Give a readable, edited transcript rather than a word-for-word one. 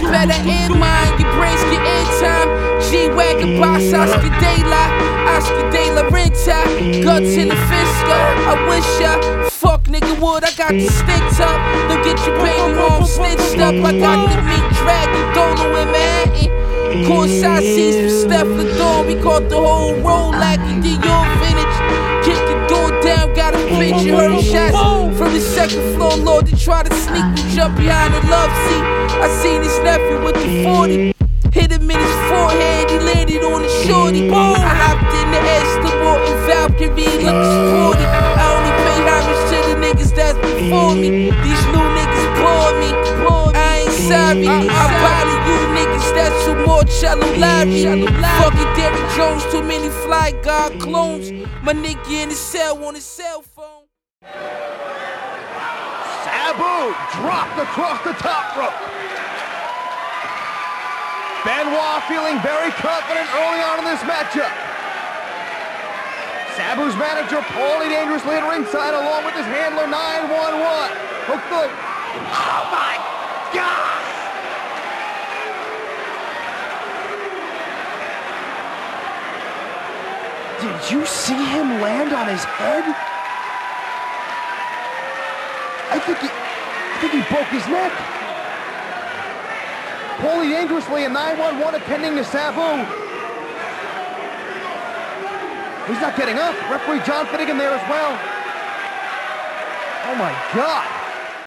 better in mind, your brains get in time. G-Wagon boss, Oscar De La Renta. Guts in the fist up, I wish ya. Fuck nigga wood, I got the sticks up. Don't get your baby mom stitched up. I got the meat dragon, Dolo in Manhattan. Courtside seats for Steph Ladon. We caught the whole roll like we did your vintage. Kick the door down, got a picture, heard shots from the second floor. Lord, they try to sneak me, jump behind the love seat. I seen his nephew with the 40. Hit him in his forehead, he landed on the shorty. I hopped in the Aston Martin Valkyrie, looking sporty. I only pay homage to the niggas that's before me. These new niggas bore me. I ain't sorry, I body you niggas that's too more shallow Larry. Fucking Derrick Jones, too many Fly God clones. My nigga in the cell on his cell phone. Sabu dropped across the top rope. Benoit feeling very confident early on in this matchup. Sabu's manager, Paulie Dangerously at ringside, along with his handler, 911. Hook the... Oh my God! Did you see him land on his head? I think he broke his neck. Paulie Dangerously and 911 attending to Sabu. He's not getting up. Referee John Finnegan there as well. Oh my God.